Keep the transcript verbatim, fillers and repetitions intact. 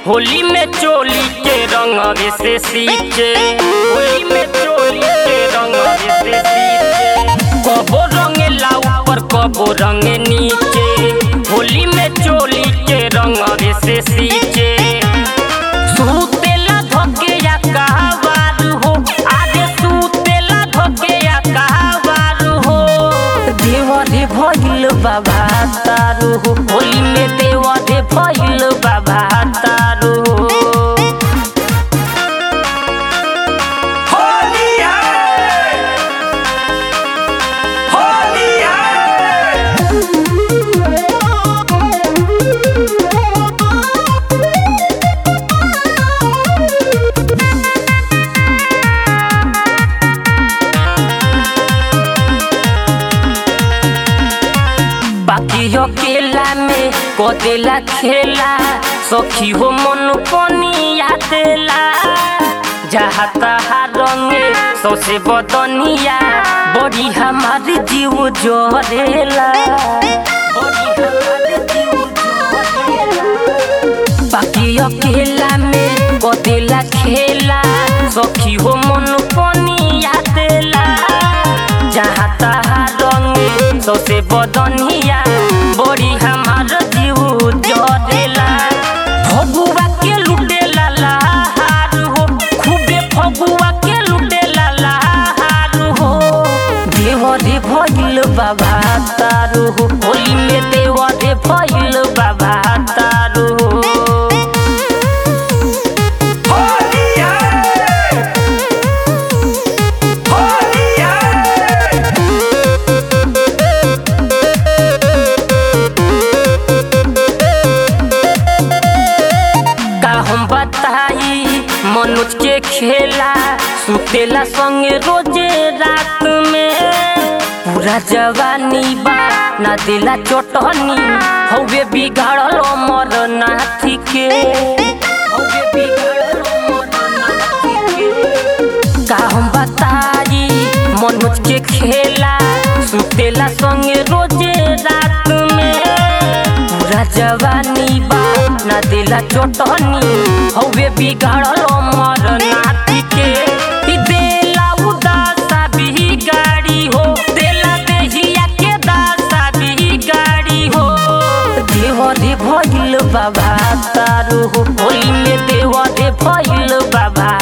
होली में चोली के रंग से सींचे, होली में चोली के रंग से सींचे। कबो रंगेला ऊपर कबो रंगे नीचे, होली में चोली के रंग से सींचे। सूतेला धोके या कहवार हो, आगे सूतेला धोके या कहवार हो। देवरे भइल बाबा तारू हो, होली में देवरे भइल बाबा तारू हो। बाकी अकेला में कदेला खेला, सखी हो मन पनिया देला। जहाँ तहाँ रंगे सौसे बदनिया, बड़ी हमारी जीव जोरेला, बड़ी हमारी जीव जोरेला। बाकी अकेला में कदेला खेला, सखी हो मन पनिया देला। जहाँ तहाँ रंगे सौसे बदनिया, बड़ी हमार जीव जरेला। फगुआ के लुटेला लहार हो, खूबे फगुआ के लुटेला लहार हो। देवरे भइल बाबा तारू हो, होली में देवरे भइल बाबा तारू हो। मनोज के खेला सुतेला संगे रोजे रात में, पूरा जवानी बा ना दिला चटनी। हवे बिगाड़ल अमर नाथी के, हवे बिगाड़ल अमर नाथी के। का हम बताई मनोज के खेला सुतेला संगे रोजे रात में, पूरा जवानी बा ना दिला चटनी। हवे बिगाड़ल अमर नाथी के, देला उदासा बिगाड़ी हो, देला देहिया के दासा बिगाड़ी हो। देवरे भइल बाबा तारू हो, होली में देवरे भइल बाबा